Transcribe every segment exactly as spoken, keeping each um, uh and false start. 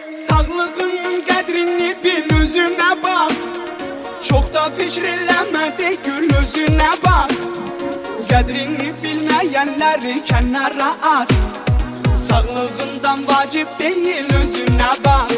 Sağlığın qədrini bil, özünə bax. Çox da fikr eləmə de, gül özünə bax. Qədrini bilməyənləri kənara at. Sağlığından vacib deyil, özünə bax.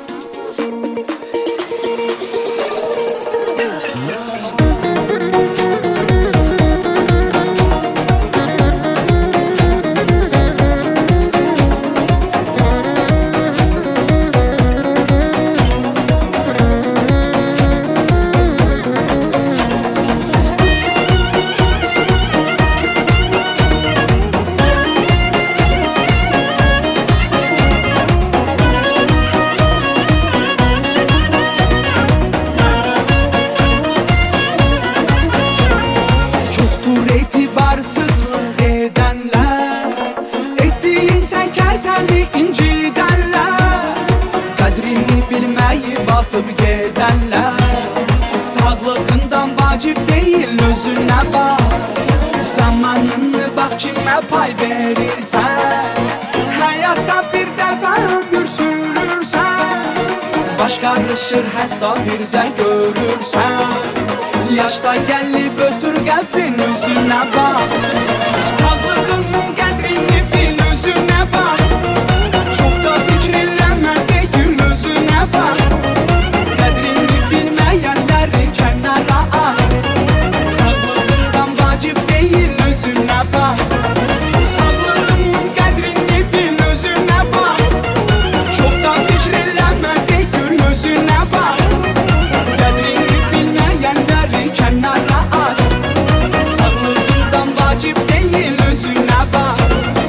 Etibarsızlıq edənlər, etdiyin çəkər səni incidənlər, qədrini bilməyib atıb gedənlər. Sağlığından vacib deyil, özünə bax. Zamanını bax kimə pay verirsən, həyatda bir dəfə ömür sürürsən, baş qarışır hətta bir də görürsən. Yaşda gəlib ötür qəfin, özünə bax. Sağlığının qədrini bil, özünə bax. Çox da fikr eləmə de, gül özünə bax. Qədrini bilməyənləri kənara at. Sağlığından vacib deyil, özünə bax. Sağlığının qədrini bil, özünə bax. Çox da fikr eləmə de, gül özünə bax. Qədrini bilməyənləri kənara at. Sağlığından vacib deyil, özünə bax.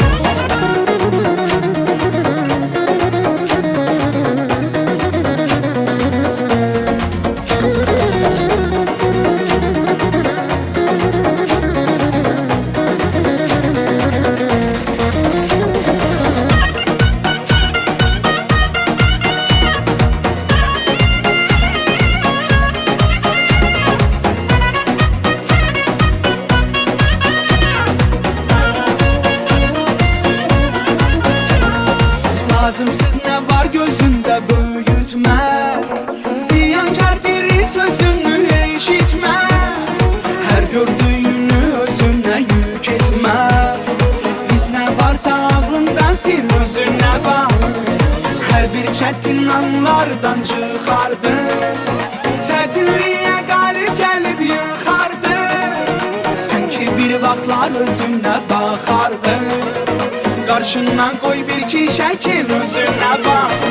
Lazımsız nə var gözündə böyütmə, ziyankar biri sözünü eşitmə, hər gördüyünü özünə yük etmə. Pis nə varsa ağlından sil, özünə bax. Hər bir çətin anlardan çıxardı, çətinliyə qalib gəlib yıxardı. Sən ki bir vaxtlar özünə baxardı, qarşından qoy bir ki şəkil, özünə bax.